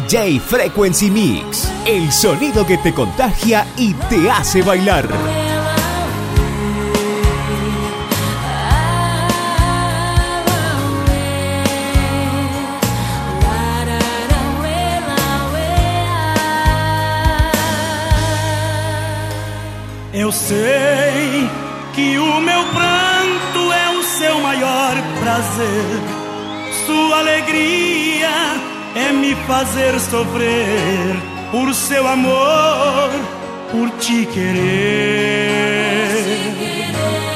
DJ Frequency Mix, el sonido que te contagia y te hace bailar. Eu sei que o meu pranto é o seu maior prazer. Sua alegria é me fazer sofrer por seu amor, por te querer.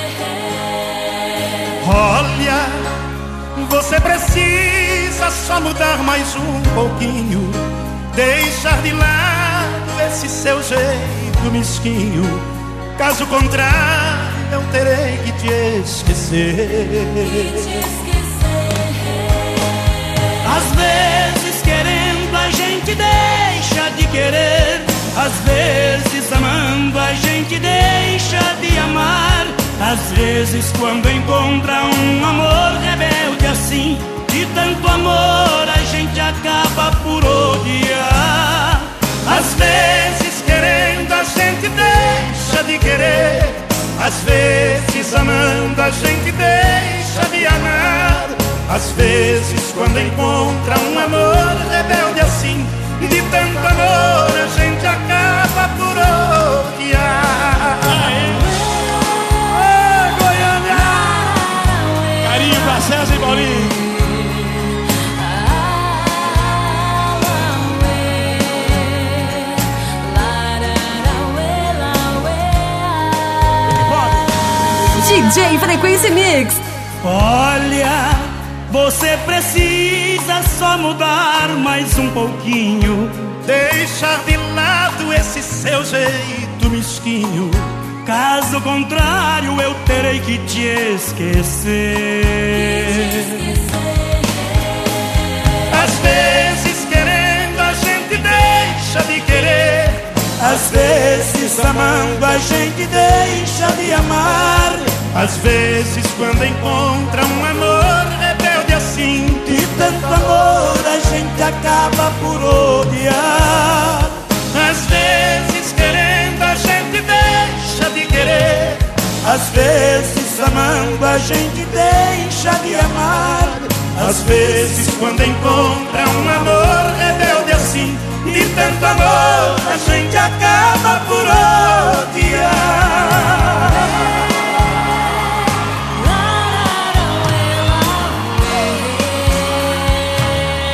Olha, você precisa só mudar mais um pouquinho, deixar de lado esse seu jeito mesquinho. Caso contrário, eu terei que te esquecer. Às vezes querendo a gente deixa de querer, às vezes amando a gente deixa de amar. Às vezes quando encontra um amor rebelde assim, de tanto amor a gente acaba por odiar. Às vezes querendo a gente deixa de querer, às vezes amando a gente deixa de amar. Às vezes quando encontra um amor rebelde assim, de tanto amor a gente acaba por odiar. Oh, Goiânia! Carinho pra César e Paulinho. DJ Frequency Mix. Olha, você precisa só mudar mais um pouquinho, deixar de lado esse seu jeito mesquinho. Caso contrário, eu terei que te esquecer. Às vezes querendo a gente deixa de querer, às vezes amando a gente deixa de amar. Às vezes quando encontra um amor rebelde assim, de tanto amor a gente acaba por odiar. Às vezes querendo a gente deixa de querer, às vezes amando a gente deixa de amar. Às vezes quando encontra um amor rebelde assim, de tanto amor a gente acaba por odiar.